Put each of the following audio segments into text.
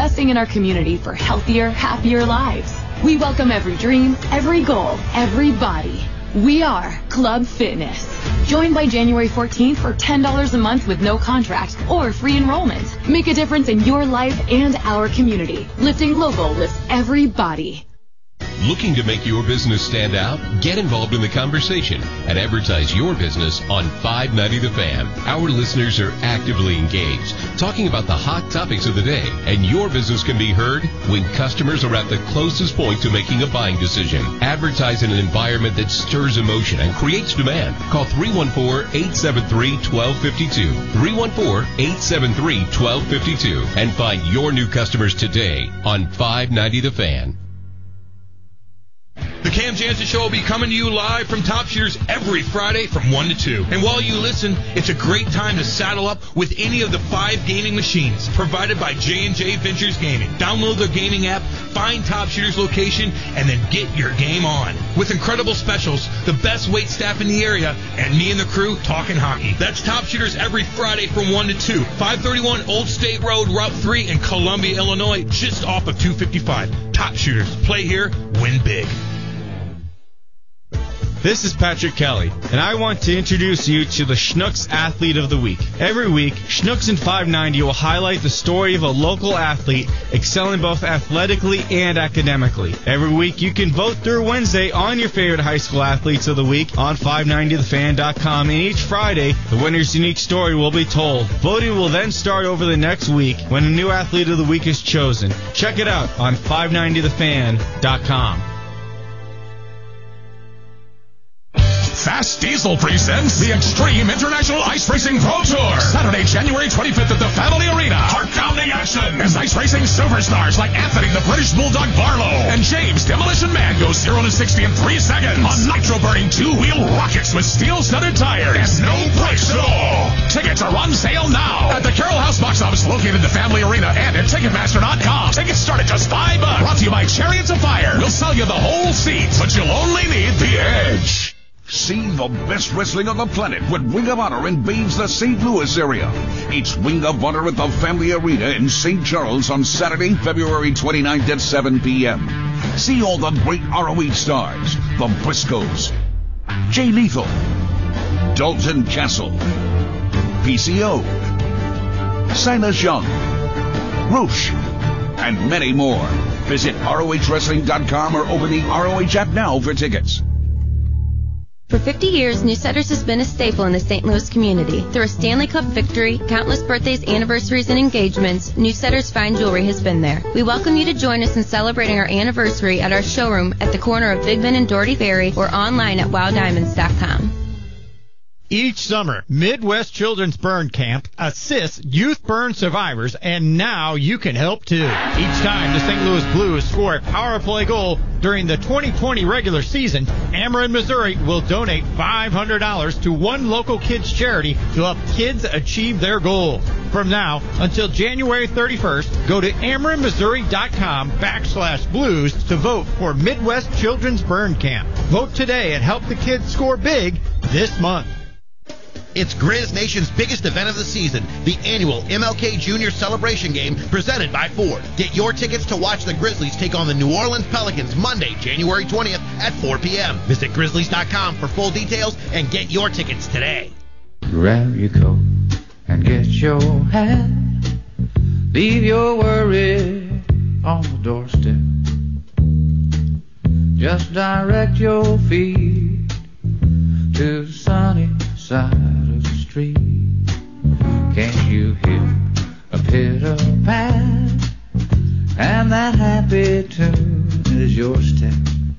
investing in our community for healthier, happier lives. We welcome every dream, every goal, every body. We are Club Fitness. Join by January 14th for $10 a month with no contract or free enrollment. Make a difference in your life and our community. Lifting Local lifts every body. Looking to make your business stand out? Get involved in the conversation and advertise your business on 590 The Fan. Our listeners are actively engaged, talking about the hot topics of the day, and your business can be heard when customers are at the closest point to making a buying decision. Advertise in an environment that stirs emotion and creates demand. Call 314-873-1252, 314-873-1252, and find your new customers today on 590 The Fan. The Cam Jansen Show will be coming to you live from Top Shooters every Friday from 1 to 2. And while you listen, it's a great time to saddle up with any of the 5 gaming machines provided by J&J Ventures Gaming. Download their gaming app, find Top Shooters location, and then get your game on. With incredible specials, the best wait staff in the area, and me and the crew talking hockey. That's Top Shooters every Friday from 1 to 2. 531 Old State Road, Route 3 in Columbia, Illinois, just off of 255. Top Shooters. Play here, win big. This is Patrick Kelly, and I want to introduce you to the Schnucks Athlete of the Week. Every week, Schnucks in 590 will highlight the story of a local athlete excelling both athletically and academically. Every week, you can vote through Wednesday on your favorite high school athletes of the week on 590thefan.com, and each Friday, the winner's unique story will be told. Voting will then start over the next week when a new athlete of the week is chosen. Check it out on 590thefan.com. Fast Diesel presents the Extreme International Ice Racing Pro Tour. Saturday, January 25th at the Family Arena. Heart-pounding action as ice racing superstars like Anthony the British Bulldog Barlow and James Demolition Man go 0 to 60 in 3 seconds on nitro-burning 2-wheel rockets with steel-studded tires and no brakes at all. Tickets are on sale now at the Carroll House box office located at the Family Arena and at Ticketmaster.com. Tickets start at just $5. Brought to you by Chariots of Fire. We'll sell you the whole seat, but you'll only need the edge. See the best wrestling on the planet with Ring of Honor invades the St. Louis area. It's Ring of Honor at the Family Arena in St. Charles on Saturday, February 29th at 7 p.m. See all the great ROH stars, the Briscoes, Jay Lethal, Dalton Castle, PCO, Silas Young, Roosh, and many more. Visit ROHWrestling.com or open the ROH app now for tickets. For 50 years, Newsetters has been a staple in the St. Louis community. Through a Stanley Cup victory, countless birthdays, anniversaries, and engagements, Newsetters Fine Jewelry has been there. We welcome you to join us in celebrating our anniversary at our showroom at the corner of Bigman and Doherty Ferry or online at wowdiamonds.com. Each summer, Midwest Children's Burn Camp assists youth burn survivors, and now you can help too. Each time the St. Louis Blues score a power play goal during the 2020 regular season, Ameren, Missouri will donate $500 to one local kids charity to help kids achieve their goals. From now until January 31st, go to AmerenMissouri.com/blues to vote for Midwest Children's Burn Camp. Vote today and help the kids score big this month. It's Grizz Nation's biggest event of the season, the annual MLK Junior Celebration Game presented by Ford. Get your tickets to watch the Grizzlies take on the New Orleans Pelicans Monday, January 20th at 4 p.m. Visit Grizzlies.com for full details and get your tickets today. Grab your coat and get your hat. Leave your worry on the doorstep. Just direct your feet to the sunny side of the street. Can't you hear a pitter-pat? And that happy tune is your step.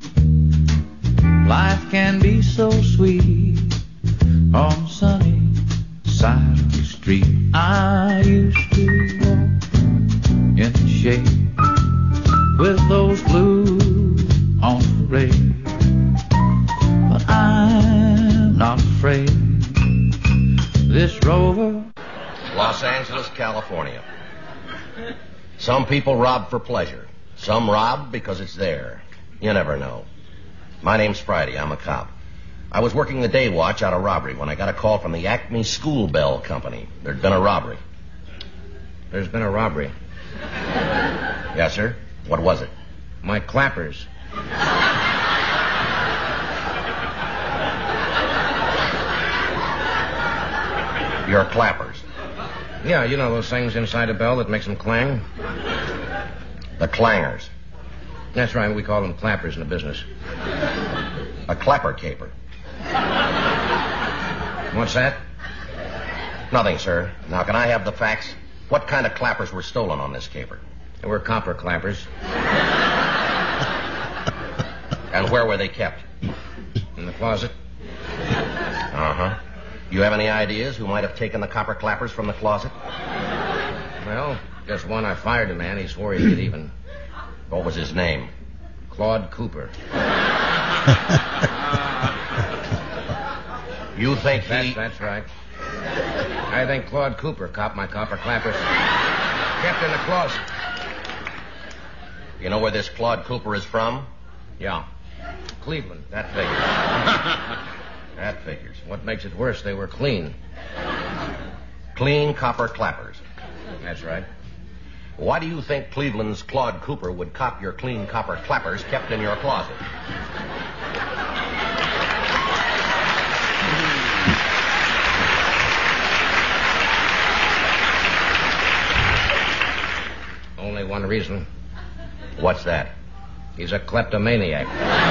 Life can be so sweet on the sunny side of the street. I used to walk in the shade with those blues on parade, but I'm not afraid. This rover. Los Angeles, California. Some people rob for pleasure. Some rob because it's there. You never know. My name's Friday. I'm a cop. I was working the day watch out of robbery when I got a call from the Acme School Bell Company. There'd been a robbery. There's been a robbery. Yes, sir. What was it? My clappers. Your clappers? Yeah, you know those things inside a bell that makes them clang? The clangers. That's right, we call them clappers in the business. A clapper caper. What's that? Nothing, sir. Now, can I have the facts? What kind of clappers were stolen on this caper? They were copper clappers. And where were they kept? In the closet. Uh-huh. You have any ideas who might have taken the copper clappers from the closet? Well, just one. I fired a man. He swore he'd get even. What was his name? Claude Cooper. You think That's right. I think Claude Cooper copped my copper clappers. Kept in the closet. You know where this Claude Cooper is from? Yeah. Cleveland. That figures. That figures. What makes it worse, they were clean. Clean copper clappers. That's right. Why do you think Cleveland's Claude Cooper would cop your clean copper clappers kept in your closet? Only one reason. What's that? He's a kleptomaniac.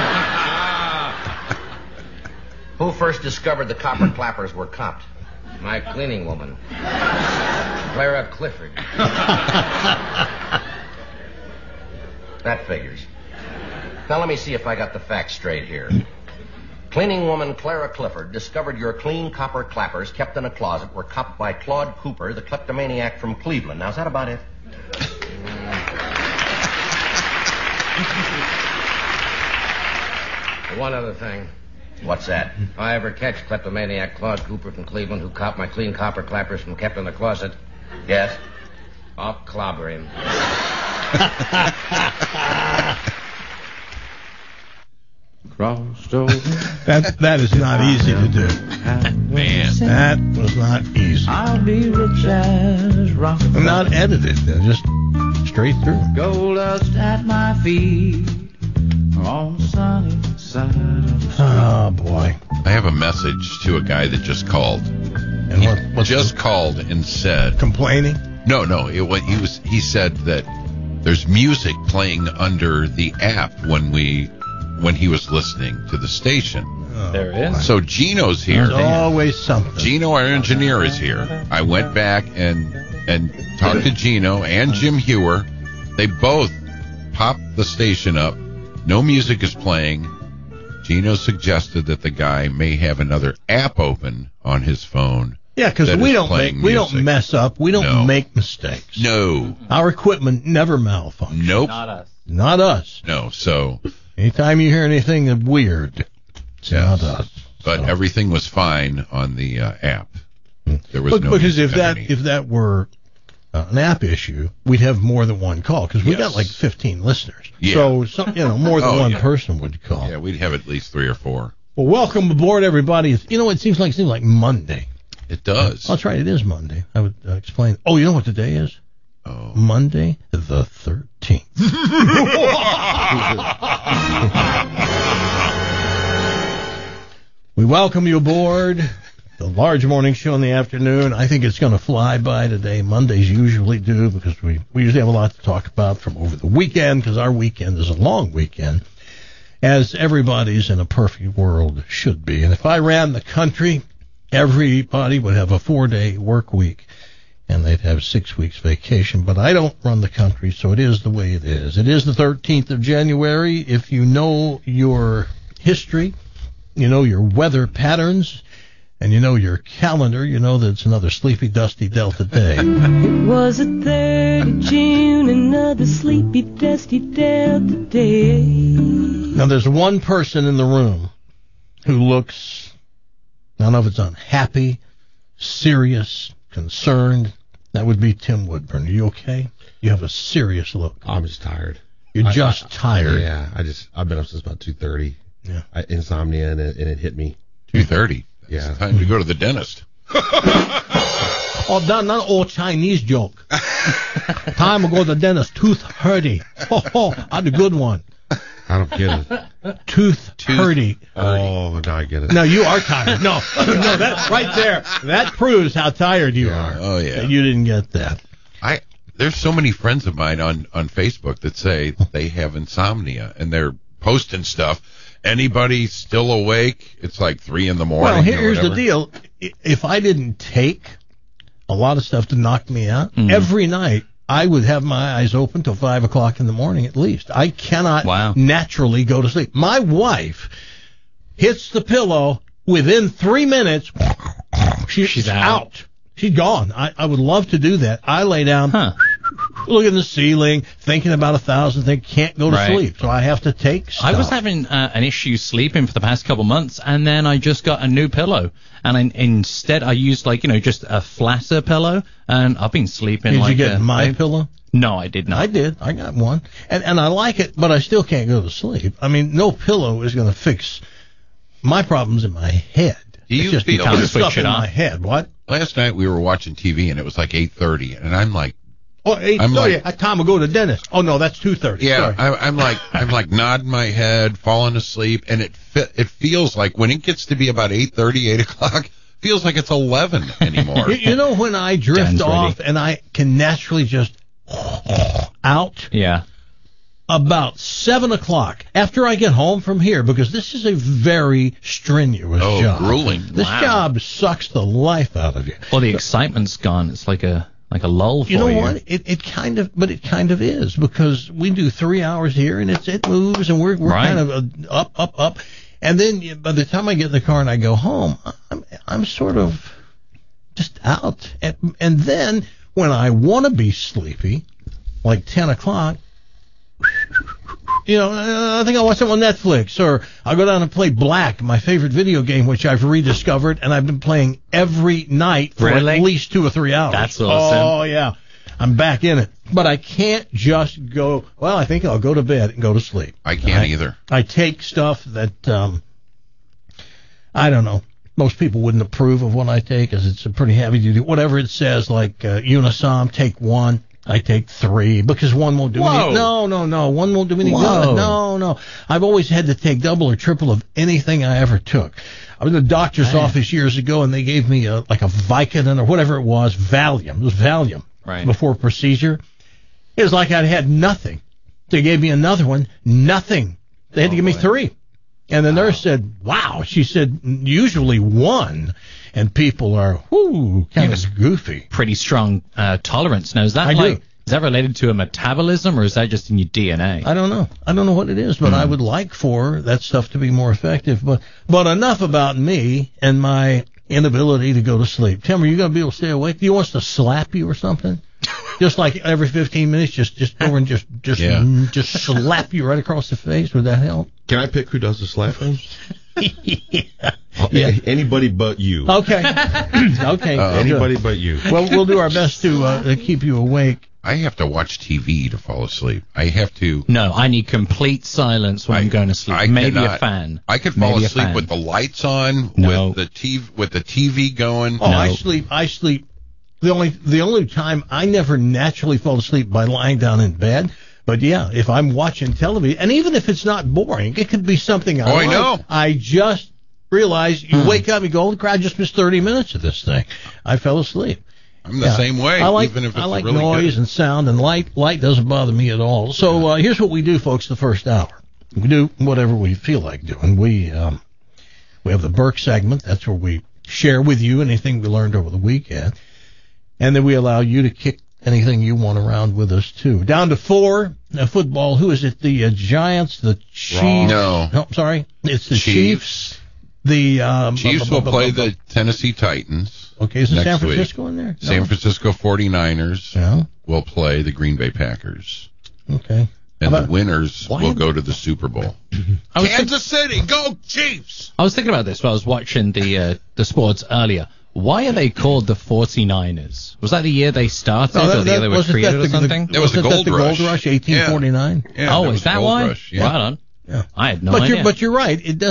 Who first discovered the copper clappers were copped? My cleaning woman. Clara Clifford. That figures. Now let me see if I got the facts straight here. Cleaning woman Clara Clifford discovered your clean copper clappers kept in a closet were copped by Claude Cooper, the kleptomaniac from Cleveland. Now, is that about it? One other thing. What's that? If I ever catch kleptomaniac Claude Cooper from Cleveland who copped my clean copper clappers from kept in the closet. Yes? I'll clobber him. Crossed over. That is not easy to do. Man. That was not easy. I'll be rich as rock. Not edited. Just straight through. Gold dust at my feet on the sunny side of the street. Oh, boy. I have a message to a guy that just called. And what just called and said... Complaining? No. He said that there's music playing under the app when he was listening to the station. Oh, there is. So Gino's here. There's always something. Gino, our engineer, is here. I went back and talked to Gino and Jim Hewer. They both popped the station up. No music is playing. Gino suggested that the guy may have another app open on his phone. Yeah, because we don't mess up. We don't make mistakes. No. Our equipment never malfunctions. Nope. Not us. Not us. No. So anytime you hear anything weird, it's not us. But everything was fine on the app. There was no because if that were an app issue, we'd have more than one call because we got like 15 listeners. Yeah. So more than one person would call. Yeah, we'd have at least 3 or 4. Well, welcome aboard, everybody. It seems like Monday. It does. Oh, that's right. It is Monday. I would explain. Oh, you know what today is? Oh. Monday the 13th. We welcome you aboard the large morning show in the afternoon. I think it's going to fly by today. Mondays usually do because we usually have a lot to talk about from over the weekend because our weekend is a long weekend, as everybody's in a perfect world should be. And if I ran the country, everybody would have a 4-day work week, and they'd have 6 weeks vacation. But I don't run the country, so it is the way it is. It is the 13th of January. If you know your history, you know your weather patterns, and you know your calendar, you know that it's another sleepy, dusty Delta day. It was the 3rd of June, another sleepy, dusty Delta day. Now, there's one person in the room who looks... I don't know if it's unhappy, serious, concerned. That would be Tim Woodburn. Are you okay? You have a serious look. I'm just tired. You're just tired. Yeah, I've been up since about 2:30. Yeah. Insomnia, and it hit me. 2:30? Yeah. Time to go to the dentist. Oh, not old Chinese joke. Time ago, the dentist, tooth hurty. Oh, I had a good one. I don't get it. Tooth hurty. Oh, now I get it. No, you are tired. No, that right there. That proves how tired you are. Oh, yeah. That you didn't get that. There's so many friends of mine on Facebook that say they have insomnia, and they're posting stuff. Anybody still awake? It's like 3 a.m. Well, here's the deal. If I didn't take a lot of stuff to knock me out, every night I would have my eyes open till 5 o'clock in the morning at least. I cannot naturally go to sleep. My wife hits the pillow within 3 minutes. She's out. She's gone. I would love to do that. I lay down, look at the ceiling, thinking about 1,000 things, can't go to sleep. So I have to take stuff. I was having an issue sleeping for the past couple months, and then I just got a new pillow. And instead I used, just a flatter pillow, and I've been sleeping Did you get my pillow? No, I did not. I did. I got one. And I like it, but I still can't go to sleep. I mean, no pillow is going to fix my problems in my head. Do you it's just feel stuff in my head? What? Last night we were watching TV and it was like 8:30, and I'm like, oh, 8:30. Time to go to the dentist. Oh no, that's 2:30. Yeah, I'm like nodding my head, falling asleep, and it feels like when it gets to be about 8:30, 8 o'clock, feels like it's 11 anymore. You know when I drift off and I can naturally just out? Yeah. About 7 o'clock after I get home from here, because this is a very strenuous job. Grueling. This job sucks the life out of you. Well, the excitement's gone. It's like a lull for you. You know what? It kind of is, because we do 3 hours here and it moves and we're kind of up. And then by the time I get in the car and I go home, I'm sort of just out. And then when I want to be sleepy, like 10 o'clock, I think I'll watch something on Netflix, or I'll go down and play Black, my favorite video game, which I've rediscovered, and I've been playing every night for at least 2 or 3 hours. That's awesome. Oh, yeah. I'm back in it. But I can't just go, well, I think I'll go to bed and go to sleep. I can't either. I take stuff that, I don't know. Most people wouldn't approve of what I take, as it's a pretty heavy duty. Whatever it says, like Unisom, take 1. I take 3 because 1 won't do anything. No. 1 won't do any good. No. I've always had to take double or triple of anything I ever took. I was in the doctor's office years ago, and they gave me like a Vicodin or whatever it was, Valium. It was Valium before procedure. It was like I'd had nothing. They gave me another one, nothing. They had to give me 3. And the nurse said, wow. She said, usually 1. And people are, kind of goofy. Pretty strong tolerance. Now, is that is that related to a metabolism, or is that just in your DNA? I don't know. I don't know what it is, but I would like for that stuff to be more effective. But enough about me and my inability to go to sleep. Tim, are you going to be able to stay awake? Do you want us to slap you or something? Just like every 15 minutes, just over and just slap you right across the face. Would that help? Can I pick who does the slapping? Yeah. Anybody but you. Okay. Anybody but you. Well, we'll do our best to keep you awake. I have to watch TV to fall asleep. I have to. No, I need complete silence when I'm going to sleep. Maybe a fan. I could fall asleep with the lights on, with the TV going. Oh, no. I sleep. The only time I never naturally fall asleep by lying down in bed. But yeah, if I'm watching television, and even if it's not boring, it could be something I know. I just realize you wake up and go, holy crap, I just missed 30 minutes of this thing. I fell asleep. I'm the same way. Even if it's I like really noise good. and sound, and light. Light doesn't bother me at all. So here's what we do, folks. The first hour, we do whatever we feel like doing. We have the Burke segment. That's where we share with you anything we learned over the weekend, and then we allow you to kick anything you want around with us too. Down to 4 football. Who is it? The Giants, the Chiefs. Wrong. No, sorry, it's the Chiefs. The Chiefs will play the Tennessee Titans. Okay, is San Francisco in there? No. San Francisco 49ers will play the Green Bay Packers. Okay. And the winners will go to the Super Bowl. Kansas City, go Chiefs! I was thinking about this while I was watching the sports earlier. Why are they called the 49ers? Was that the year they started, or the year they were created, or something? It was the Gold Rush. 1849. Yeah, is that why? Rush, yeah. Right on. Yeah. I had no idea. But you're right. It doesn't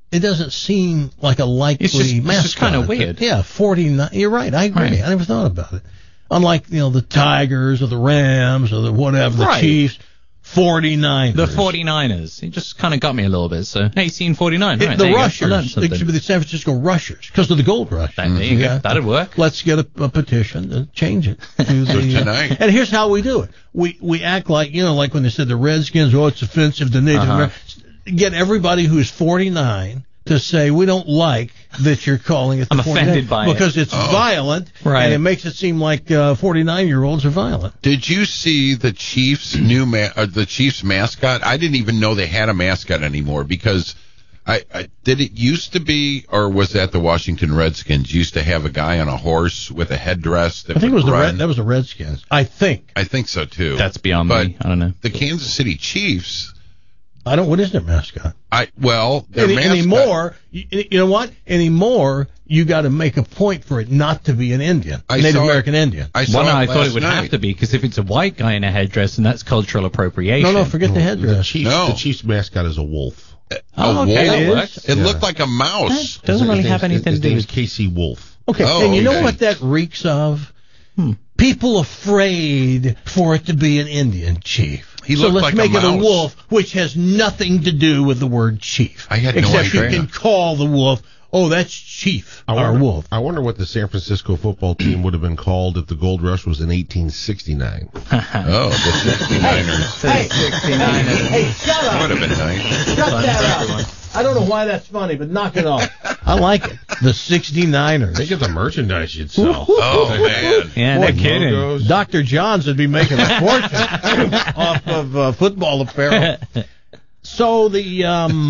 it doesn't seem like a likely mascot. It's just kind of weird. Yeah, 49. You're right. I agree. Right. I never thought about it. Unlike, the Tigers or the Rams or the whatever, the Chiefs, 49ers. The 49ers. It just kind of got me a little bit. So, hey, seen 49, right? The Rushers. It should be the San Francisco Rushers because of the gold rush. There you go. That'd work. Let's get a petition to change it. So tonight. And here's how we do it. We act like, like when they said the Redskins, it's offensive to Native Americans. Get everybody who's 49 to say, we don't like that you're calling it the I'm offended by it. because it's violent, and it makes it seem like 49-year-olds are violent. Did you see the Chiefs' the Chiefs mascot? I didn't even know they had a mascot anymore because did it used to be, or was that the Washington Redskins used to have a guy on a horse with a headdress that I think it was run? that was the Redskins. I think so too. That's beyond me. I don't know. The Kansas City Chiefs. What is their mascot? Their mascot. Anymore, you know what? Anymore, you got to make a point for it not to be an Indian, Native American Indian. I thought it would have to be, because if it's a white guy in a headdress, then that's cultural appropriation. No, forget the headdress. The Chiefs mascot is a wolf. A wolf? It looked like a mouse. That doesn't really have anything to do with Casey Wolf. Okay, and you know what that reeks of? People afraid for it to be an Indian chief. So let's make it a wolf, which has nothing to do with the word chief. I had no Except idea. you can call the wolf, that's Chief, our wolf. I wonder what the San Francisco football team would have been called if the gold rush was in 1869. The 69ers. Hey, 69ers. Hey, shut up. Would have been nice. Shut that up. I don't know why that's funny, but knock it off. I like it. The 69ers. Think of the merchandise you'd sell. Oh, man. Yeah, no kidding. Logos. Dr. Johns would be making a fortune off of football apparel. So the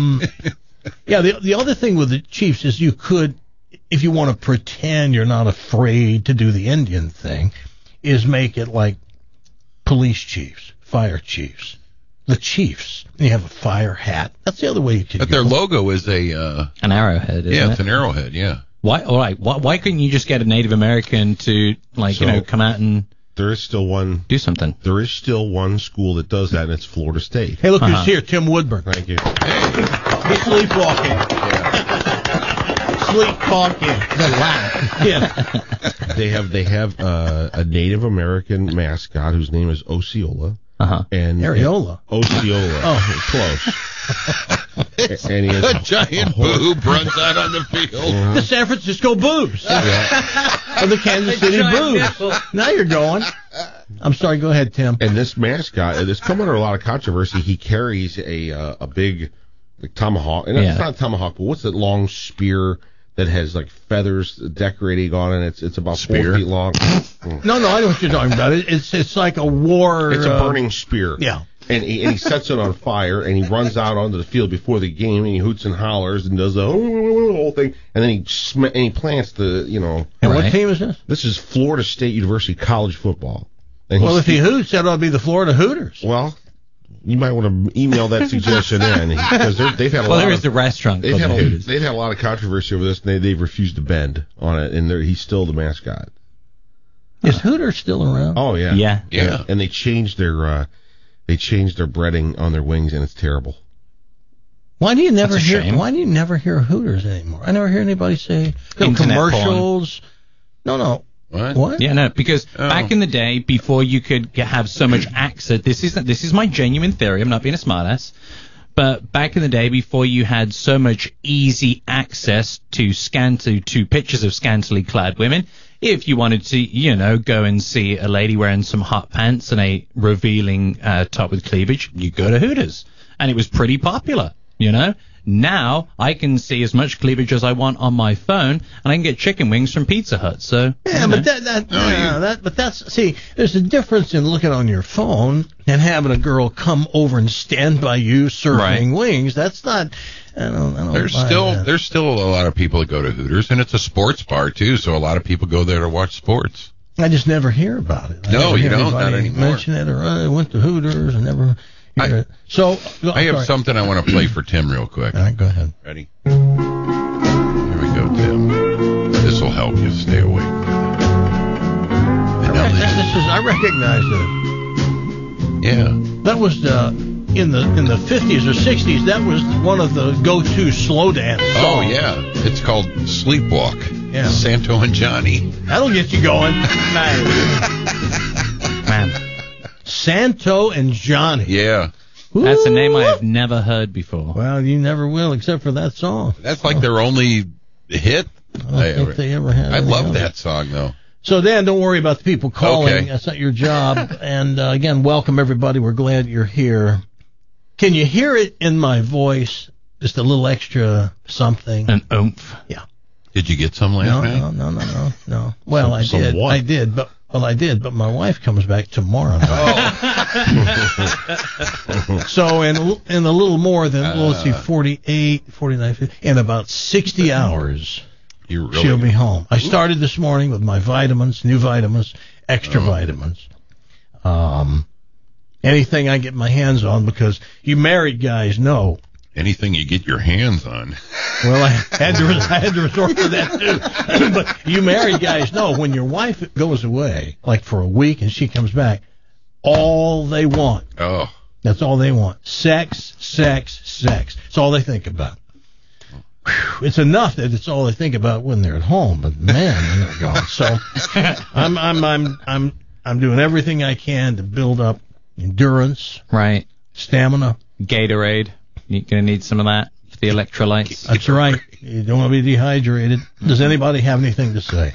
other thing with the Chiefs is you could, if you want to pretend you're not afraid to do the Indian thing, is make it like police chiefs, fire chiefs. The Chiefs. You have a fire hat. That's the other way you could. But their logo is an arrowhead. Isn't it? It's an arrowhead. Yeah. Why? All right. Why couldn't you just get a Native American to come out and there is still one do something? There is still one school that does that, and it's Florida State. Hey, look who's here, Tim Woodburn. Thank you. He's sleepwalking. Sleepwalking. Yeah. They have a Native American mascot whose name is Osceola. And Areola. Osceola. Oh, close. And he has a giant boob runs out on the field. The San Francisco Boobs. Or the Kansas City Boobs. Now you're going. I'm sorry, go ahead, Tim. And this mascot, it's come under a lot of controversy. He carries a big tomahawk. And it's not a tomahawk, but what's that long spear that has feathers decorating on it? It's about 4 feet long. No, I know what you're talking about. It's like a war. It's a burning spear. Yeah. And he sets it on fire, and he runs out onto the field before the game, and he hoots and hollers and does the whole thing, and then he plants the. And what team is this? This is Florida State University college football. And if he hoots, that ought to be the Florida Hooters. Well, you might want to email that suggestion in, because they've had a lot. There is the restaurant. They've had a lot of controversy over this, and they've refused to bend on it, and he's still the mascot. Is Hooters still around? Oh yeah, yeah. And they changed their breading on their wings, and it's terrible. Why do you never hear Hooters anymore? I never hear anybody say commercials. Porn. No. What? Yeah, no, because back in the day, before you could have so much access, this is my genuine theory. I'm not being a smartass. But back in the day, before you had so much easy access to pictures of scantily clad women, if you wanted to, go and see a lady wearing some hot pants and a revealing top with cleavage, you go to Hooters. And it was pretty popular, Now I can see as much cleavage as I want on my phone, and I can get chicken wings from Pizza Hut. So but there's a difference in looking on your phone and having a girl come over and stand by you serving wings. That's not. I don't. There's still a lot of people that go to Hooters, and it's a sports bar too. So a lot of people go there to watch sports. I just never hear about it. No, you don't. Not anymore. Mention it, or I went to Hooters and never. So I have something I want to play for Tim real quick. All right, go ahead. Ready? Here we go, Tim. This will help you stay awake. I recognize it. Yeah. That was in the 50s or 60s, that was one of the go-to slow dance songs. Oh, yeah. It's called Sleepwalk. Yeah. Santo and Johnny. That'll get you going. Man. Santo and Johnny. Yeah. That's a name I have never heard before. Well, you never will, except for that song. That's like their only hit. I don't think they ever had. I love else. that song, though. So, Dan, don't worry about the people calling. Okay. That's not your job. And, again, welcome, everybody. We're glad you're here. Can you hear it in my voice? Just a little extra something. An oomph. Yeah. Did you get some last night? No. Well, I did. What? I did, but my wife comes back tomorrow night. So in a little more than, let's see, 48, 49, 50, in about 60 hours, she'll be home. I started this morning with my vitamins, new vitamins, extra vitamins. Anything I get my hands on, because you married guys know. Anything you get your hands on. Well, I had to resort to that too. But you married guys know when your wife goes away, like for a week, and she comes back, all they want. Oh. That's all they want. Sex, sex, sex. It's all they think about. Whew. It's enough that it's all they think about when they're at home, but man, when they're gone. So I'm doing everything I can to build up endurance, right? Stamina, Gatorade. You're gonna need some of that for the electrolytes. That's right. You don't want to be dehydrated. Does anybody have anything to say?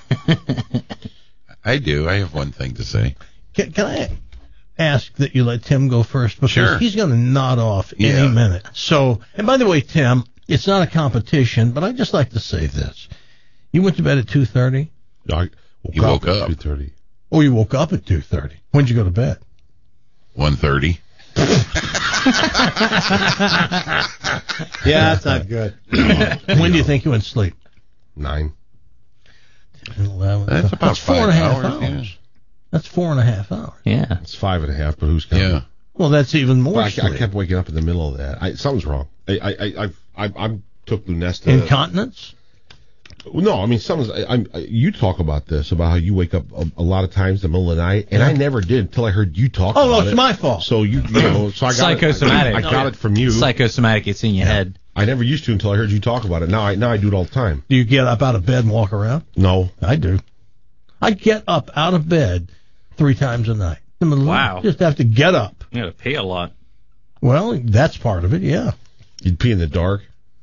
I do. I have one thing to say. Can I ask that you let Tim go first? Because Sure. he's going to nod off any minute. So, and by the way, Tim, it's not a competition, but I'd just like to say this. You went to bed at 2:30? You woke up. 2:30. Oh, you woke up at 2:30. When'd you go to bed? 1:30. Yeah, that's not good. When do you think you went to sleep? 9. 10, 11. That's about 4.5 5 hours. yeah. That's 4.5 hours. Yeah. It's 5.5, but who's counting? Yeah. Well, that's even more. But I sleep. kept waking up in the middle of that. Something's wrong. I took Lunesta. Incontinence? No, I mean, you talk about this, about how you wake up a lot of times in the middle of the night, and I never did until I heard you talk about it. Oh, no, it's my fault. So you know, so I got Psychosomatic. I got it from you. Psychosomatic, it's in your head. I never used to until I heard you talk about it. Now I do it all the time. Do you get up out of bed and walk around? No. I do. I get up out of bed 3 times a night. Wow. Just have to get up. You gotta pee a lot. Well, that's part of it, yeah. You'd pee in the dark?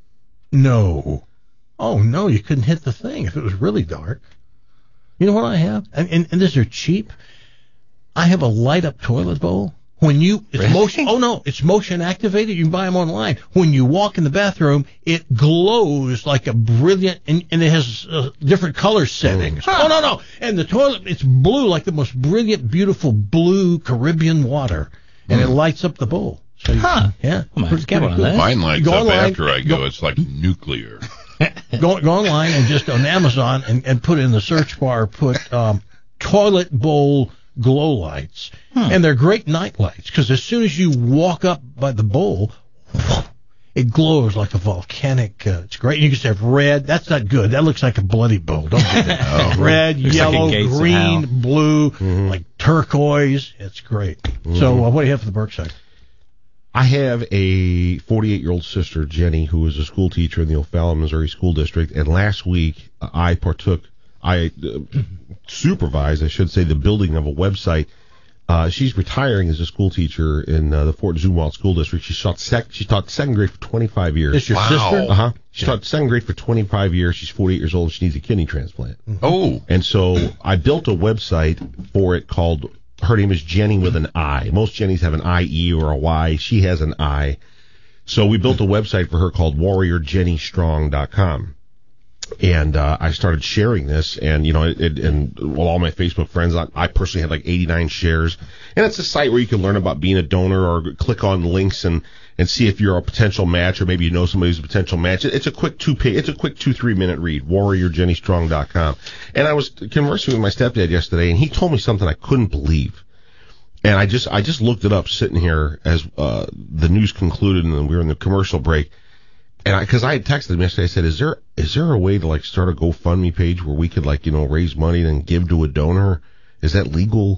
No. Oh, no, you couldn't hit the thing if it was really dark. You know what I have? And these are cheap. I have a light-up toilet bowl. It's motion activated. You can buy them online. When you walk in the bathroom, it glows like a brilliant, and it has different color settings. Oh, no. And the toilet, it's blue, like the most brilliant, beautiful blue Caribbean water. And it lights up the bowl. So yeah. Oh, man, get one of those. Mine lights Go up online, after I go. It's like nuclear. Go online and just on Amazon and put in the search bar, put toilet bowl glow lights. And they're great night lights because as soon as you walk up by the bowl, it glows like a volcanic. It's great. You can say red. That's not good. That looks like a bloody bowl. Don't do that. Red, yellow, green, blue, like turquoise. It's great. So what do you have for the Berkshire? I have a 48-year-old sister, Jenny, who is a school teacher in the O'Fallon, Missouri School District. And last week, I supervised, I should say, the building of a website. She's retiring as a school teacher in the Fort Zumwalt School District. She taught second grade for 25 years. Is your sister? Uh-huh. She taught second grade for 25 years. She's 48 years old. She needs a kidney transplant. Oh. And so I built a website for it called, her name is Jenny with an I. Most Jennies have an I-E or a Y. She has an I. So we built a website for her called warriorjennystrong.com. And I started sharing this, and all my Facebook friends, I personally had like 89 shares. And it's a site where you can learn about being a donor or click on links and see if you're a potential match, or maybe you know somebody who's a potential match. It's a quick 2-3 minute read, warriorjennystrong.com. And I was conversing with my stepdad yesterday, and he told me something I couldn't believe. And I just looked it up sitting here as the news concluded, and we were in the commercial break. And because I had texted him yesterday, I said, "Is there a way to like start a GoFundMe page where we could raise money and give to a donor? Is that legal?" I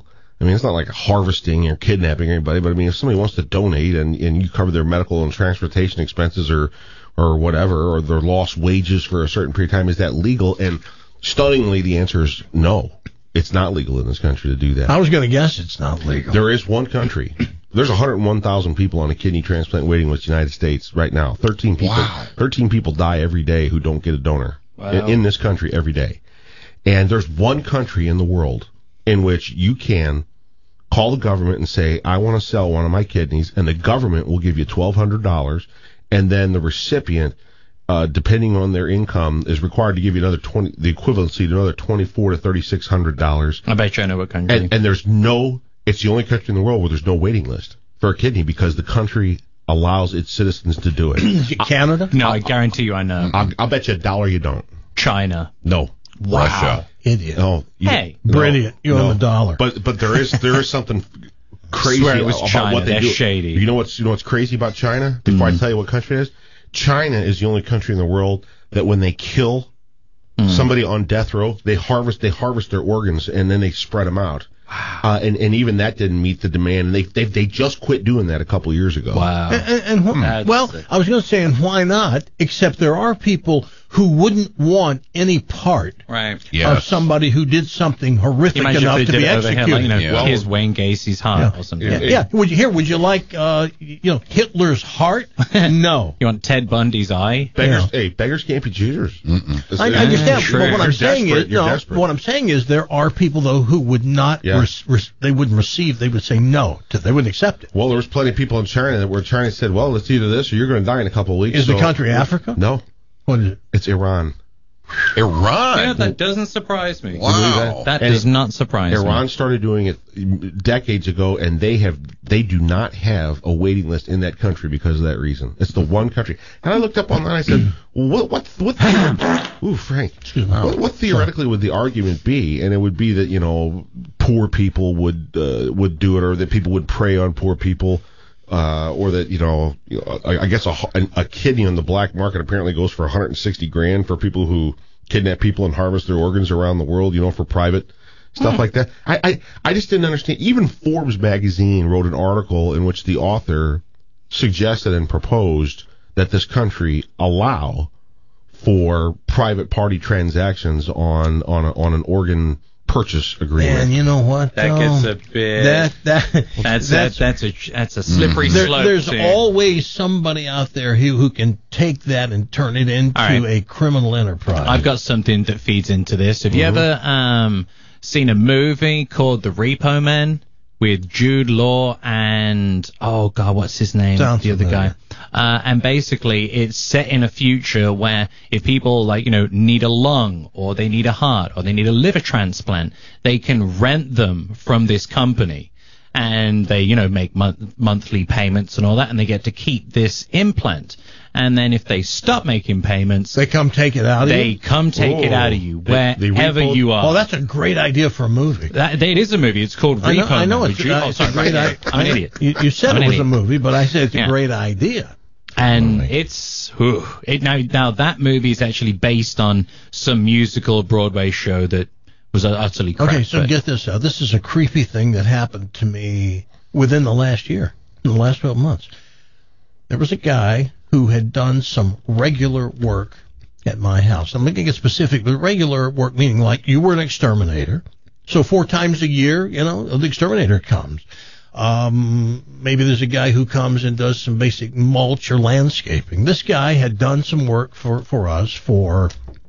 I mean, it's not like harvesting or kidnapping anybody, but I mean, if somebody wants to donate and you cover their medical and transportation expenses or whatever, or their lost wages for a certain period of time, is that legal? And stunningly, the answer is no. It's not legal in this country to do that. I was going to guess it's not legal. There is one country. There's 101,000 people on a kidney transplant waiting list in the United States right now. 13 people. Wow. 13 people die every day who don't get a donor in this country every day. And there's one country in the world in which you can call the government and say, I want to sell one of my kidneys, and the government will give you $1,200, and then the recipient, depending on their income, is required to give you the equivalency to another $2,400 to $3,600. I bet you I know what country. And it's the only country in the world where there's no waiting list for a kidney because the country allows its citizens to do it. Is it Canada? No, I guarantee you I know. I'll bet you $1 you don't. China. No. Wow. Russia. Idiot. No. Brilliant. You own $1. But there is something crazy about China. what they They're do. Shady. You know what's crazy about China? Before I tell you what country it is, China is the only country in the world that when they kill somebody on death row, they harvest their organs and then they spread them out. Wow. And even that didn't meet the demand. And they just quit doing that a couple years ago. Wow. Well, I was going to say, and why not? Except there are people who wouldn't want any part of somebody who did something horrific enough to be executed. Here's Wayne Gacy's heart or something. Yeah. Would you like Hitler's heart? No. You want Ted Bundy's eye? Beggars can't be choosers. I understand. But what I'm saying is there are people though who would not. They wouldn't receive. They would say no. They wouldn't accept it. Well, there was plenty of people in China where China said, "Well, it's either this or you're going to die in a couple of weeks." Is the country Africa? No. What is it? It's Iran. Iran? That doesn't surprise me. Wow. That does not surprise me. Iran started doing it decades ago, and they do not have a waiting list in that country because of that reason. It's the one country. And I looked up online. I said, "What Frank? What theoretically would the argument be?" And it would be that poor people would do it, or that people would prey on poor people. Or that I guess a kidney on the black market apparently goes for $160,000 for people who kidnap people and harvest their organs around the world, for private stuff like that. I just didn't understand. Even Forbes magazine wrote an article in which the author suggested and proposed that this country allow for private party transactions on an organ purchase agreement. And you know what? That gets a bit. That's a slippery slope. There's always somebody out there who can take that and turn it into a criminal enterprise. I've got something that feeds into this. Have you ever seen a movie called The Repo Man with Jude Law and what's his name? The other guy. And basically, it's set in a future where if people need a lung or they need a heart or they need a liver transplant, they can rent them from this company, and they make monthly payments and all that, and they get to keep this implant. And then if they stop making payments, they come take it out of you. They come take it out of you wherever you are. Oh, that's a great idea for a movie. It is a movie. It's called Repo. I know it's a great idea. I'm an idiot. You said it was a movie, but I said it's a great idea. And now that movie is actually based on some musical Broadway show that was utterly crap. Okay, so get this out. This is a creepy thing that happened to me within the last year, in the last 12 months. There was a guy who had done some regular work at my house. I'm going to get specific, but regular work meaning like you were an exterminator. So 4 times a year, the exterminator comes. Maybe there's a guy who comes and does some basic mulch or landscaping. This guy had done some work for us for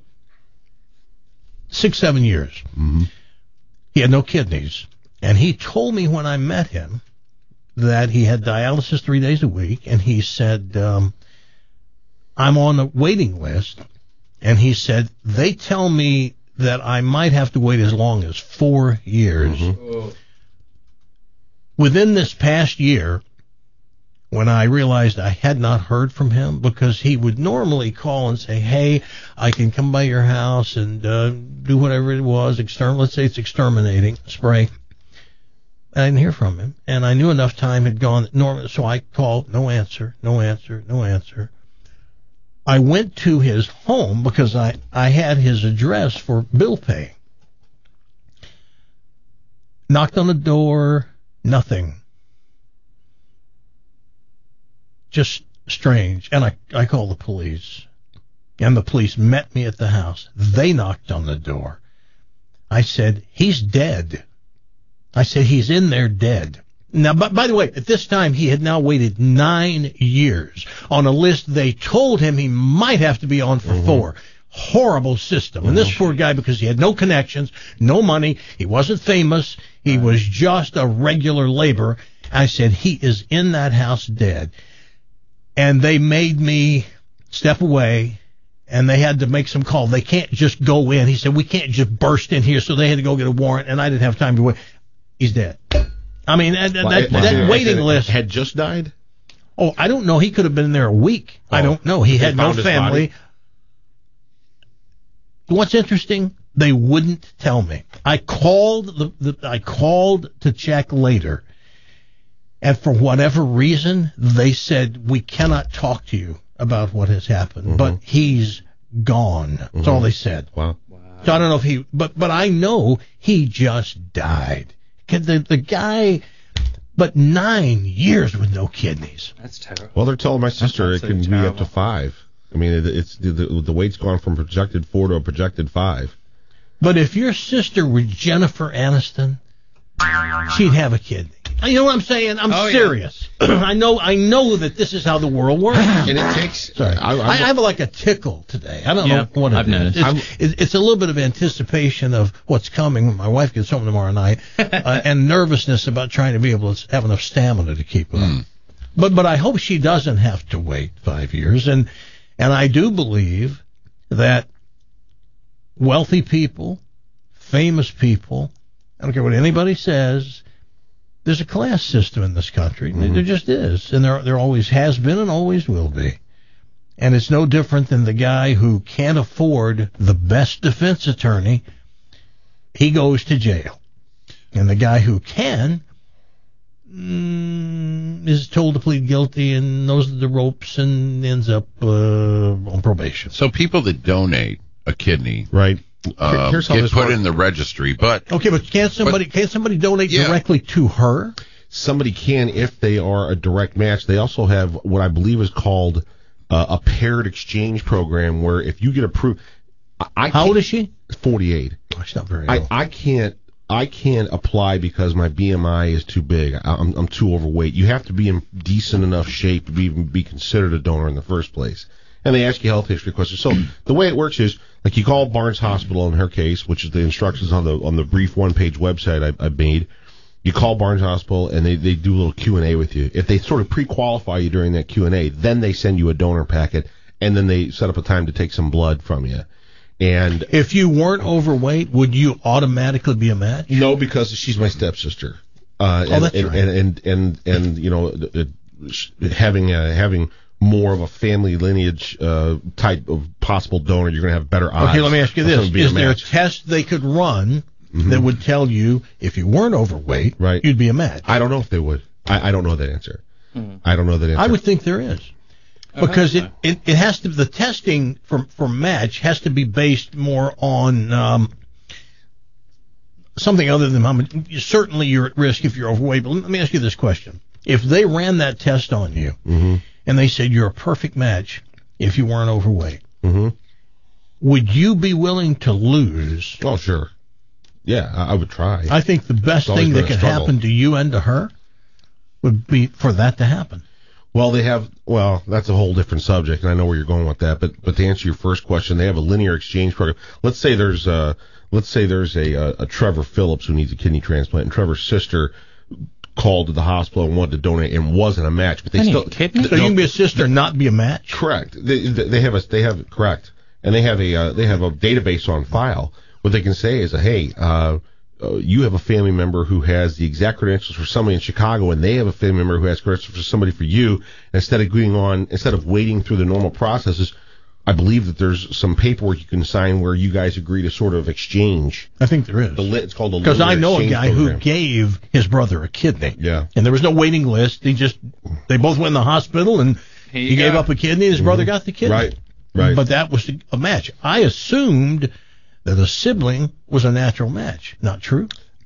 6-7 years. Mm-hmm. He had no kidneys. And he told me when I met him that he had dialysis 3 days a week. And he said, I'm on the waiting list. And he said, they tell me that I might have to wait as long as 4 years. Mm-hmm. Within this past year, when I realized I had not heard from him, because he would normally call and say, hey, I can come by your house and do whatever it was, let's say it's exterminating, spray. I didn't hear from him, and I knew enough time had gone, so I called, no answer. I went to his home because I had his address for bill paying. Knocked on the door, nothing. Just strange. And I called the police. And the police met me at the house. They knocked on the door. I said, he's dead. I said, he's in there dead. Now, by the way, at this time, he had now waited 9 years on a list they told him he might have to be on for 4. Horrible system. And this poor guy, because he had no connections, no money, he wasn't famous, he was just a regular laborer. I said, he is in that house dead. And they made me step away, and they had to make some call. They can't just go in. He said, we can't just burst in here, so they had to go get a warrant, and I didn't have time to wait. He's dead. I mean, that waiting list. Had just died? Oh, I don't know. He could have been there a week. I don't know. He had no family. What's interesting, they wouldn't tell me. I called I called to check later, and for whatever reason, they said, we cannot talk to you about what has happened, but he's gone. That's all they said. Wow. So I don't know if he, but I know he just died. The guy, but 9 years with no kidneys. That's terrible. Well, they're telling my sister it can be up to 5. I mean, it's the weight's gone from projected 4 to a projected 5. But if your sister were Jennifer Aniston, she'd have a kidney. You know what I'm saying? I'm serious. Yeah. I know that this is how the world works. And it takes. Sorry, I have like a tickle today. I don't know what it is. It's a little bit of anticipation of what's coming. My wife gets home tomorrow night, and nervousness about trying to be able to have enough stamina to keep up. But I hope she doesn't have to wait 5 years. And I do believe that wealthy people, famous people, I don't care what anybody says, there's a class system in this country. There just is. And there always has been and always will be. And it's no different than the guy who can't afford the best defense attorney. He goes to jail. And the guy who can is told to plead guilty and knows the ropes and ends up on probation. So people that donate a kidney, right, get put in the registry. But okay, but can't somebody donate directly to her? Somebody can if they are a direct match. They also have what I believe is called a paired exchange program, where if you get approved, how old is she? 48. Oh, she's not very old. I can't apply because my BMI is too big. I'm too overweight. You have to be in decent enough shape to even be considered a donor in the first place. And they ask you health history questions. So the way it works is, like, you call Barnes Hospital in her case, which is the instructions on the brief one-page website I made. You call Barnes Hospital, and they do a little Q&A with you. If they sort of pre-qualify you during that Q&A, then they send you a donor packet, and then they set up a time to take some blood from you. And if you weren't overweight, would you automatically be a match? No, because she's my stepsister. That's right. And you know, having more of a family lineage type of possible donor, you're going to have better odds. Okay, let me ask you this. Is there a test they could run that would tell you if you weren't overweight, you'd be a match? I don't know if they would. I don't know that answer. I don't know that answer. I would think there is. Because it has to, the testing for match has to be based more on something other than how much. Certainly you're at risk if you're overweight. But let me ask you this question. If they ran that test on you and they said you're a perfect match if you weren't overweight, would you be willing to lose? Oh, sure. Yeah, I would try. I think the best thing that could happen to you and to her would be for that to happen. Well, that's a whole different subject, and I know where you're going with that. But to answer your first question, they have a linear exchange program. Let's say there's a Trevor Phillips who needs a kidney transplant, and Trevor's sister called to the hospital and wanted to donate and wasn't a match, but they still. So you can be a sister and not be a match? Correct. They have correct, and they have a database on file. What they can say is, hey, you have a family member who has the exact credentials for somebody in Chicago, and they have a family member who has credentials for somebody for you. Instead of waiting through the normal processes, I believe that there's some paperwork you can sign where you guys agree to sort of exchange. I think there is. It's called a because I know a guy who gave his brother a kidney. Yeah. And there was no waiting list. They both went in the hospital, and he gave up a kidney, and his brother got the kidney. Right. But that was a match. I assumed that a sibling was a natural match. Not true?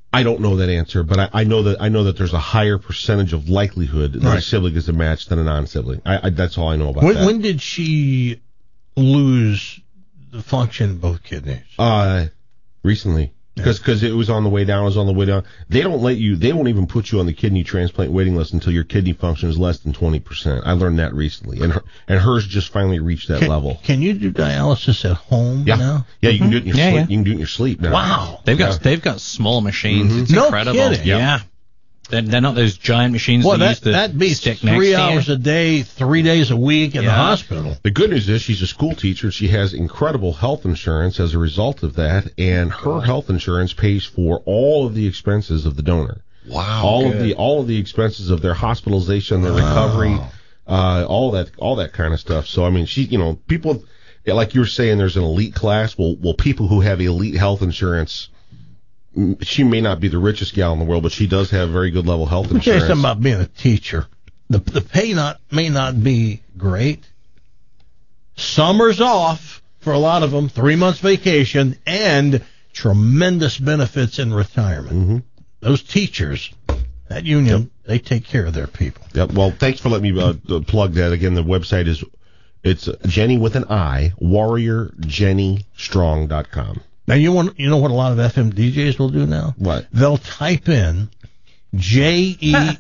I don't know that answer, but I know that there's a higher percentage of likelihood that a sibling is a match than a non-sibling. That's all I know about that. When did she lose the function in both kidneys? Recently. Because it was on the way down. They don't even put you on the kidney transplant waiting list until your kidney function is less than 20%. I learned that recently, and hers just finally reached that level. Can you do dialysis at home now? Yeah, you can do it in your sleep. You can do it in your sleep now. Wow, they've got small machines. It's No incredible. kidding. Yeah. They're not those giant machines Well, that used to that beats stick next 3 to hours you. a day, 3 days a week in the hospital. The good news is she's a school teacher and she has incredible health insurance as a result of that, and her health insurance pays for all of the expenses of the donor. Wow. All of the expenses of their hospitalization, their recovery, all that kind of stuff. So I mean, people, like you were saying, there's an elite class. Well, people who have elite health insurance, she may not be the richest gal in the world, but she does have very good level health Let me tell insurance. you something about being a teacher. The pay may not be great. Summer's off for a lot of them, 3 months vacation, and tremendous benefits in retirement. Mm-hmm. Those teachers, that union, they take care of their people. Yep. Well, thanks for letting me plug that. Again, the website it's Jenny with an I, warriorjennystrong.com. Now, you know what a lot of FM DJs will do now? What? They'll type in JENNY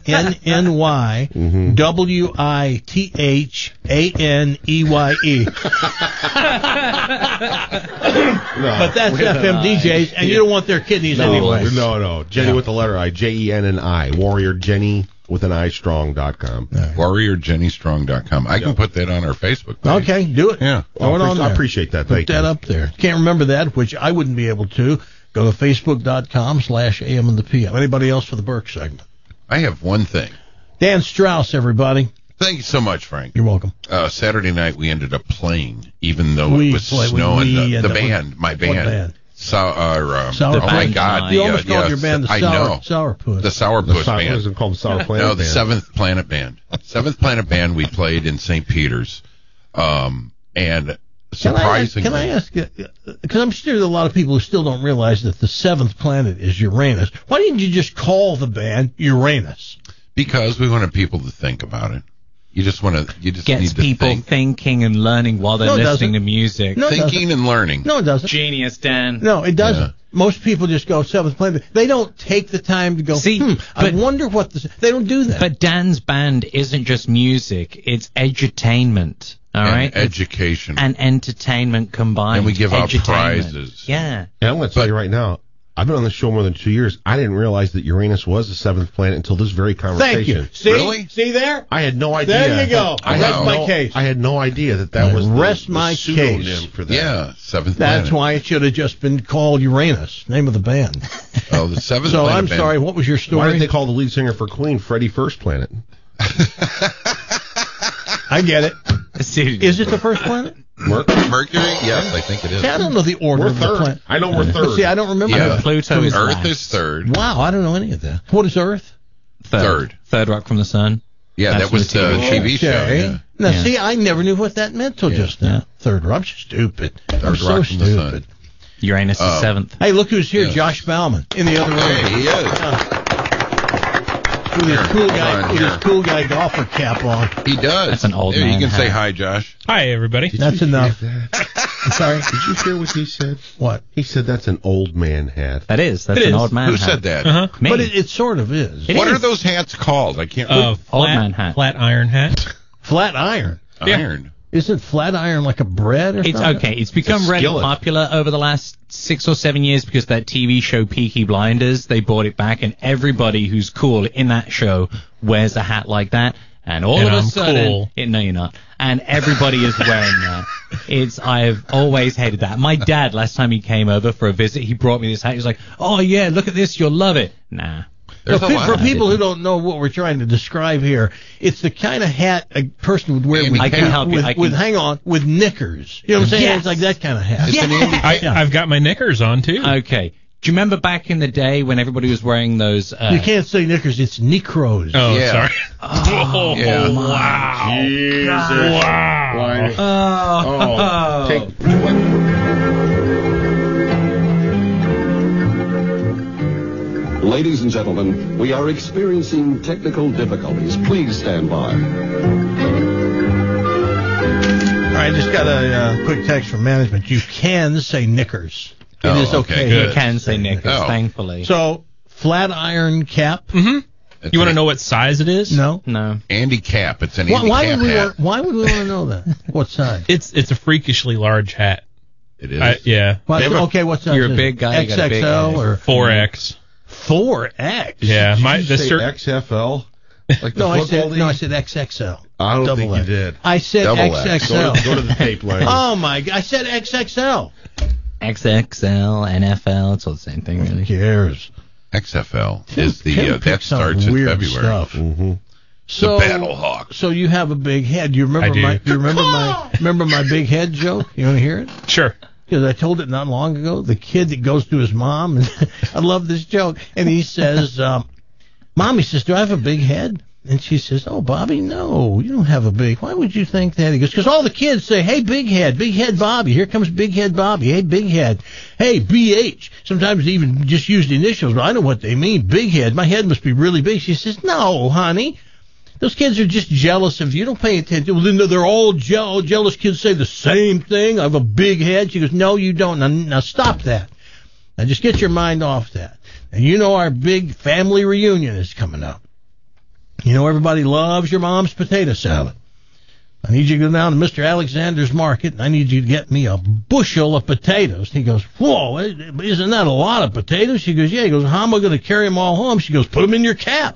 WITHANEYE. But that's FM DJs, and you don't want their kidneys anyway. No. Jenny with the letter I, JENNI, warriorjenny with an I strong.com. warriorjennystrong.com. I can put that on our Facebook page. Okay, do it. Yeah. Throw it on there. I appreciate that. Put Thank that you. up there. Can't remember that, which I wouldn't be able to. Go to Facebook.com/AM and the PM. Anybody else for the Burke segment? I have one thing. Dan Strauss, everybody. Thank you so much, Frank. You're welcome. Saturday night we ended up playing, even though it was snowing. My band. What band? Oh Sour my Puss. God! You almost called your band the Sourpuss. The Sourpuss What Band. is it called? The Sour Planet No, the Band? Seventh Planet Band. Seventh Planet Band. We played in St. Peter's, and surprisingly, Can I ask you, because I'm sure there are a lot of people who still don't realize that the seventh planet is Uranus. Why didn't you just call the band Uranus? because we wanted people to think about it. You just need Gets to people think. thinking and learning while they're listening to music. No, it Thinking doesn't. and learning. No, it doesn't. Genius, Dan. No, it doesn't. Yeah. Most people just go seventh planet. They don't take the time to go, I wonder what this... They don't do that. But Dan's band isn't just music. It's edutainment. All And right? education. And entertainment combined. And we give out Edutainment. prizes. Yeah. And I'm going to tell you right now, I've been on the show more than 2 years. I didn't realize that Uranus was the seventh planet until this very conversation. Thank you. See? Really? See there? I had no idea. There you go. I rest my case. I had no idea that was the pseudonym case. for that. Yeah, seventh That's planet. why it should have just been called Uranus, name of the band. Oh, the seventh So planet I'm band. sorry, what was your story? Why did they call the lead singer for Queen Freddie First Planet? I get it. Is it the first planet? Mercury? Yes, I think it is. See, I don't know the order We're of the third. planet. I know we're third. But see, I don't remember. Yeah. that. Pluto is Earth last. is third. Wow, I don't know any of that. What is Earth? Third. Third Rock from the Sun. Yeah, That's that was the from the TV show. Okay. Yeah. Now, Yeah. see, I never knew what that meant till just now. Third Rock. I'm stupid. I'm Third so Rock from the Sun. stupid. Uranus is seventh. Hey, look who's here, Yes. Josh Bauman, in the other room. Hey, he is. With his Here, cool hold guy, on with here. his cool guy golfer cap on. He does. That's an old There, man You can say hat. hi, Josh. Hi, everybody. That's enough. I'm sorry. Did you hear what he said? What? He said that's an old man hat. That is. That's It an is. old man Who hat. said that? Uh-huh. Me. But it sort of is. It What is. are those hats called? I can't. Old man hat. Flat iron hat. Flat iron. Iron. Isn't flat iron like a bread or It's something? okay. It's become really skillet. popular over the last 6 or 7 years because that TV show Peaky Blinders, they brought it back, and everybody who's cool in that show wears a hat like that. And all And of a I'm sudden, cool. no, you're not. And everybody is wearing that. I've always hated that. My dad, last time he came over for a visit, he brought me this hat. He was like, "Oh yeah, look at this, you'll love it." Nah. There's a lot For of people who don't know what we're trying to describe here, it's the kind of hat a person would wear Andy, with, I can help you. with, I can- with hang on, with knickers. You know what I'm saying? Yes. It's like that kind of hat. It's an Andy- I've got my knickers on, too. Okay. Do you remember back in the day when everybody was wearing those? You can't say knickers, it's necros. Oh, Yeah. sorry. Oh, Yeah. Wow. Jesus. Wow. Oh. Take Ladies and gentlemen, we are experiencing technical difficulties. Please stand by. All right, just got a quick text from management. You can say knickers. It is okay. You can say knickers, thankfully. So, flat iron cap. Mm-hmm. You want to know what size it is? No. Andy Cap. It's an Andy Why Cap would we hat. want to know that? What size? It's a freakishly large hat. It is. Yeah. Okay, what size? You're a is big it? guy. You got a big XXL or 4X. 4X? Yeah. Did you say XFL? Like the I football said XXL. I don't think X. you did. I said Double XXL. X. Go to the tape line. Oh my God! I said XXL. XXL, NFL, it's all the same thing, really. Who cares? XFL is the that picks starts in weird February. Stuff. Mm-hmm. So, the Battlehawks. So you have a big head. Do you remember remember my big head joke? You want to hear it? Sure. Because I told it not long ago. The kid that goes to his mom, and I love this joke, and he says, Mommy says, do I have a big head? And she says, oh, Bobby, no, you don't have a big. Why would you think that? He goes, because all the kids say, hey, big head Bobby. Here comes big head Bobby. Hey, big head. Hey, BH. Sometimes they even just use the initials, but I know what they mean. Big head. My head must be really big. She says, no, honey. Those kids are just jealous of you. Don't pay attention. Well, then they're all jealous kids say the same thing. I have a big head. She goes, no, you don't. Now stop that. Now just get your mind off that. And you know our big family reunion is coming up. You know everybody loves your mom's potato salad. I need you to go down to Mr. Alexander's Market, and I need you to get me a bushel of potatoes. He goes, whoa, isn't that a lot of potatoes? She goes, yeah. He goes, how am I going to carry them all home? She goes, put them in your cap.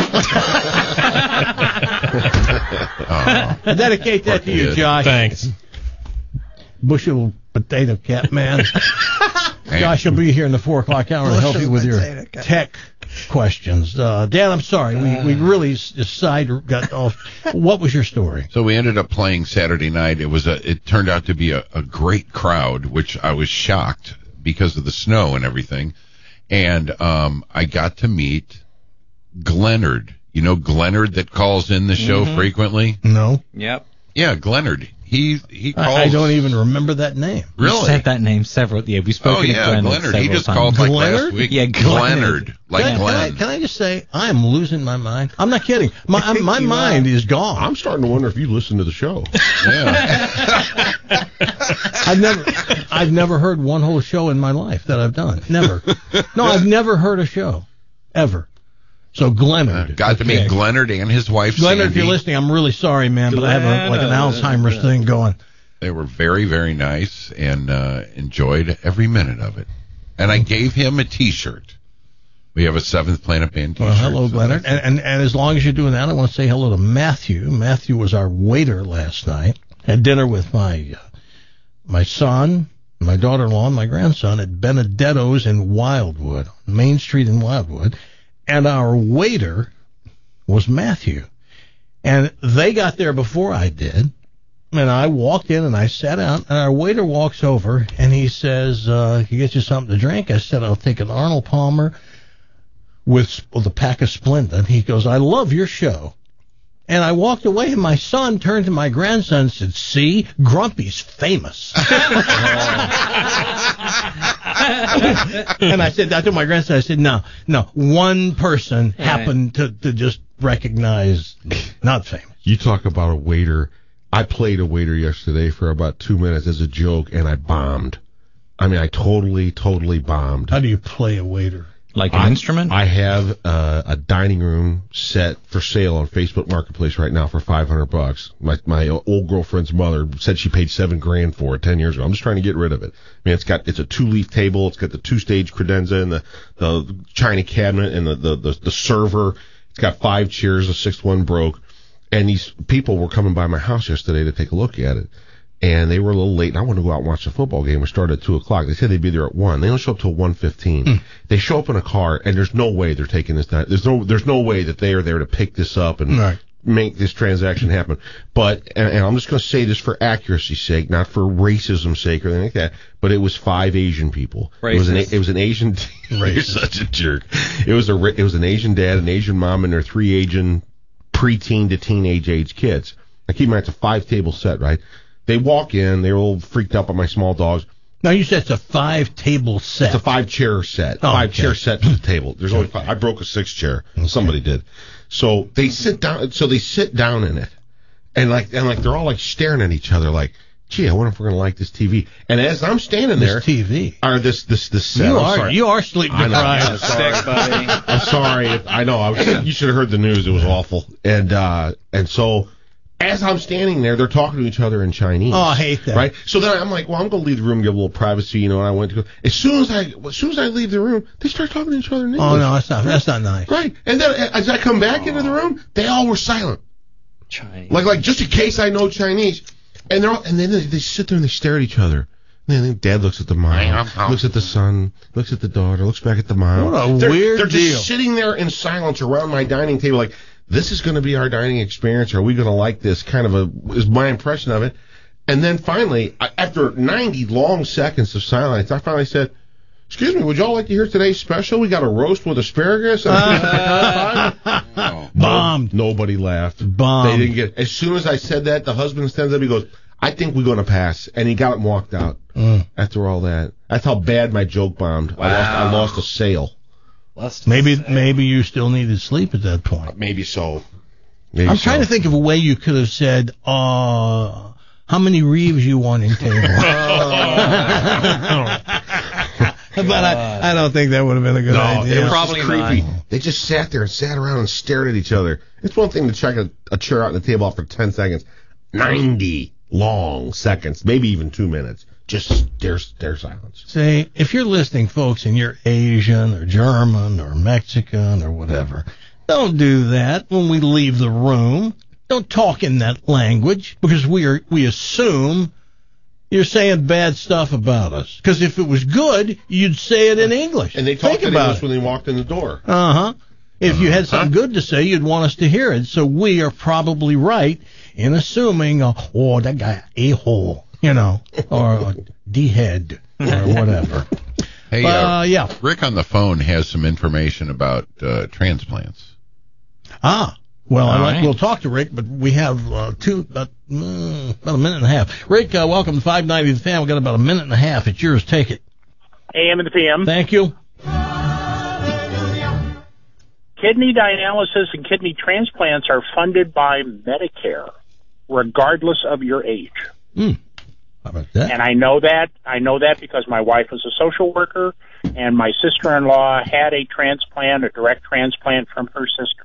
I dedicate that to you, Josh. Thanks. Bushel potato cap, man. Josh will be here in the 4 o'clock hour to help you with your tech questions. Dan, I'm sorry. We really got off. What was your story? So we ended up playing Saturday night. It turned out to be a great crowd, which I was shocked because of the snow and everything. And I got to meet Glennard. You know Glennard that calls in the show frequently? No. Yep. Yeah, Glennard. He calls. I don't even remember that name. Really? You said that name several. Yeah, we've spoken of Glennard. He just times. called like Glennard? last week. Yeah, Glennard. Like Glenn. Can I just say I am losing my mind? I'm not kidding. My mind is gone. I'm starting to wonder if you listen to the show. Yeah. I've never heard one whole show in my life that I've done. Never. No, I've never heard a show ever. So Glennard. Got to meet Glennard and his wife Glennard, Sandy. if you're listening, I'm really sorry, man, but I have an Alzheimer's thing going. They were very, very nice and enjoyed every minute of it. And I gave him a T-shirt. We have a Seventh Planet Band T-shirt. Well, hello, Glennard. And as long as you're doing that, I want to say hello to Matthew. Matthew was our waiter last night. Had dinner with my son, my daughter-in-law, and my grandson at Benedetto's in Wildwood, Main Street in Wildwood. And our waiter was Matthew. And they got there before I did. And I walked in and I sat down. And our waiter walks over and he says, can you get you something to drink? I said, I'll take an Arnold Palmer with a pack of Splenda. And he goes, I love your show. And I walked away, and my son turned to my grandson and said, see, Grumpy's famous. And I told my grandson, I said, no, one person happened to just recognize not famous. You talk about a waiter. I played a waiter yesterday for about 2 minutes as a joke, and I bombed. I mean, I totally bombed. How do you play a waiter? Like an instrument? I have a dining room set for sale on Facebook Marketplace right now for $500. My old girlfriend's mother said she paid $7,000 for it 10 years ago. I'm just trying to get rid of it. I mean, it's a 2-leaf table. It's got the 2-stage credenza and the china cabinet and the server. It's got 5 chairs. The 6th one broke. And these people were coming by my house yesterday to take a look at it. And they were a little late, and I wanted to go out and watch the football game. We started at 2 o'clock. They said they'd be there at 1. They don't show up till 1:15. They show up in a car, and there's no way they're taking this time. There's no way that they are there to pick this up and make this transaction happen. But, and I'm just going to say this for accuracy's sake, not for racism's sake or anything like that, but it was 5 Asian people. It was an Asian. You're such a jerk. It was an Asian dad, an Asian mom, and their 3 Asian preteen to teenage age kids. Now keep in mind, it's a 5-table set, right? They walk in, they're all freaked out by my small dogs. Now, you said it's a 5-table set. It's a 5-chair set. Oh, 5-chair set to the table. There's only 5. I broke a 6th chair. Okay. Somebody did. So they sit down. So they sit down in it, and they're all like staring at each other, like, gee, I wonder if we're gonna like this TV. And as I'm standing there, this set. You are sleep deprived. I'm sorry. I know. You should have heard the news. It was awful. And so, as I'm standing there, they're talking to each other in Chinese. Oh, I hate that. Right? So then I'm like, well, I'm going to leave the room, give a little privacy, and I went to go. As soon as I leave the room, they start talking to each other in English. Oh, no, that's not nice. Right. And then as I come back into the room, they all were silent. Chinese. Like just in case I know Chinese. And then they sit there and they stare at each other. And then Dad looks at the mom, looks at the son, looks at the daughter, looks back at the mom. What a weird They're deal. just sitting there in silence around my dining table like, this is going to be our dining experience. Are we going to like this? Is my impression of it. And then finally, after 90 long seconds of silence, I finally said, excuse me, would y'all like to hear today's special? We got a roast with asparagus. Bombed. Nobody laughed. Bombed. They didn't get it. As soon as I said that, the husband stands up, he goes, I think we're going to pass. And he got up and walked out after all that. That's how bad my joke bombed. Wow. I lost a sale. Maybe you still needed sleep at that point. Maybe so. I'm trying to think of a way you could have said, how many Reeves you want in table? But I don't think that would have been a good idea. It was probably creepy. They just sat there and sat around and stared at each other. It's one thing to check a chair out on the table after 10 seconds. 90 long seconds, maybe even 2 minutes. Just stare silence. Say, if you're listening, folks, and you're Asian or German or Mexican or whatever, don't do that when we leave the room. Don't talk in that language because we assume you're saying bad stuff about us. Because if it was good, you'd say it in English. And they talked in English when they walked in the door. If you had something good to say, you'd want us to hear it. So we are probably right in assuming, that guy a-hole, or D-head, or whatever. Hey, yeah. Rick on the phone has some information about transplants. We'll talk to Rick, but we have about a minute and a half. Rick, welcome to 590 The Fan. We've got about a minute and a half. It's yours. Take it. AM and the PM. Thank you. Kidney dialysis and kidney transplants are funded by Medicare, regardless of your age. How about that? And I know that because my wife was a social worker, and my sister-in-law had a direct transplant from her sister.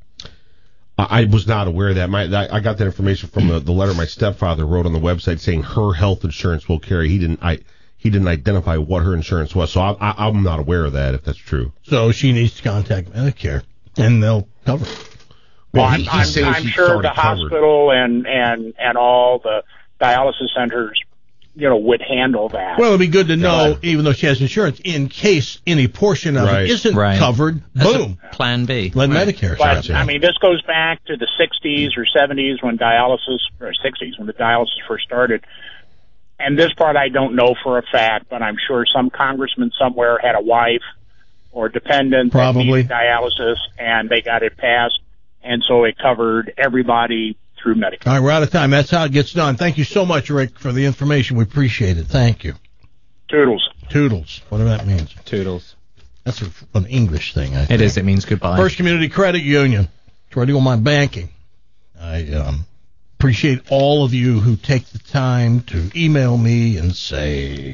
I was not aware of that. I got that information from the letter my stepfather wrote on the website saying her health insurance will carry. He didn't identify what her insurance was, so I'm not aware of that, if that's true. So she needs to contact Medicare, and they'll cover it. Well, I'm sure the hospital and all the dialysis centers, would handle that. Well, it'd be good to know, even though she has insurance, in case any portion of it isn't covered, boom. Plan B. Let Medicare. But, I mean, this goes back to the 60s or 70s when the dialysis first started. And this part I don't know for a fact, but I'm sure some congressman somewhere had a wife or dependent that needed dialysis, and they got it passed, and so it covered everybody through Medicare. All right, we're out of time. That's how it gets done. Thank you so much, Rick, for the information. We appreciate it. Thank you. Toodles. Toodles. Whatever that means. Toodles. That's an English thing, I think. It is. It means goodbye. First Community Credit Union. It's where I do my banking. I appreciate all of you who take the time to email me and say,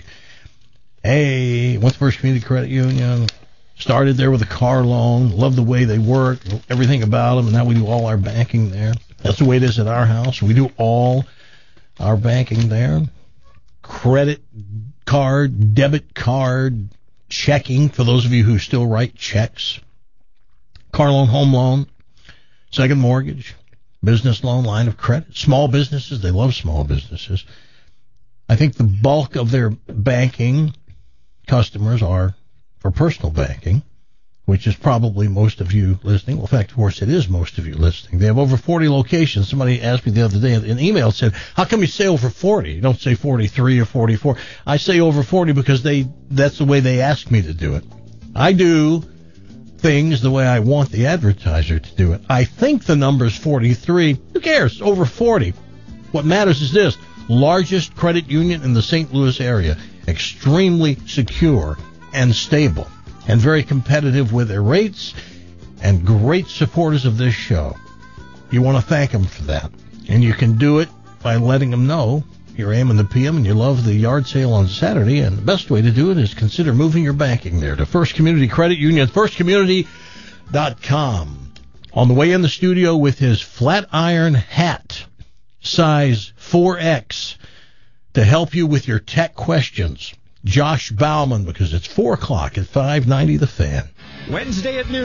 hey, what's First Community Credit Union? Started there with a car loan. Love the way they work. Everything about them. And now we do all our banking there. That's the way it is at our house. We do all our banking there. Credit card, debit card, checking for those of you who still write checks. Car loan, home loan, second mortgage, business loan, line of credit. Small businesses, they love small businesses. I think the bulk of their banking customers are for personal banking, which is probably most of you listening. Well, in fact, of course, it is most of you listening. They have over 40 locations. Somebody asked me the other day, an email said, how come you say over 40? You don't say 43 or 44. I say over 40 because that's the way they ask me to do it. I do things the way I want the advertiser to do it. I think the number's 43. Who cares? Over 40. What matters is this. Largest credit union in the St. Louis area. extremely secure and stable, and very competitive with their rates, and great supporters of this show. You want to thank them for that. And you can do it by letting them know you're AM and the PM and you love the yard sale on Saturday. And the best way to do it is consider moving your banking there to First Community Credit Union, firstcommunity.com. On the way in the studio with his flat iron hat, size 4X, to help you with your tech questions, Josh Bauman, because it's 4 o'clock at 590 The Fan. Wednesday at noon.